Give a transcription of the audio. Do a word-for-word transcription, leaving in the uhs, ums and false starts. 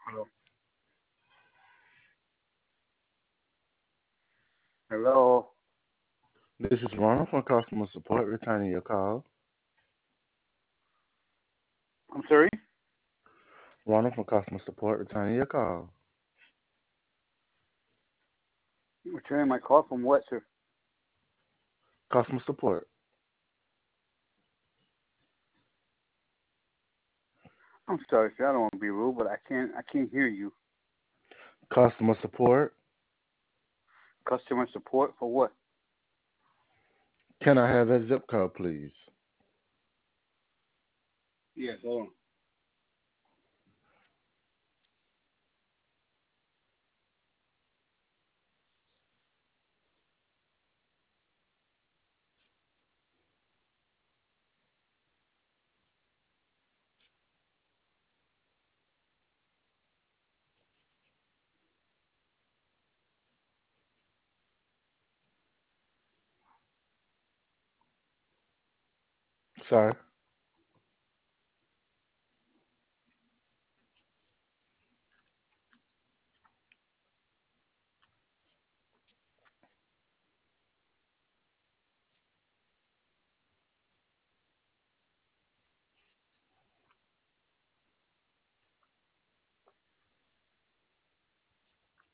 Hello. Hello. This is Ronald from customer support returning your call. I'm sorry. Ronald from customer support returning your call. Returning my call from what, sir? Customer support. I'm sorry, sir. I don't want to be rude, but I can't. I can't hear you. Customer support. Customer support for what? Can I have that zip code, please? Yes. Hold on. Sorry.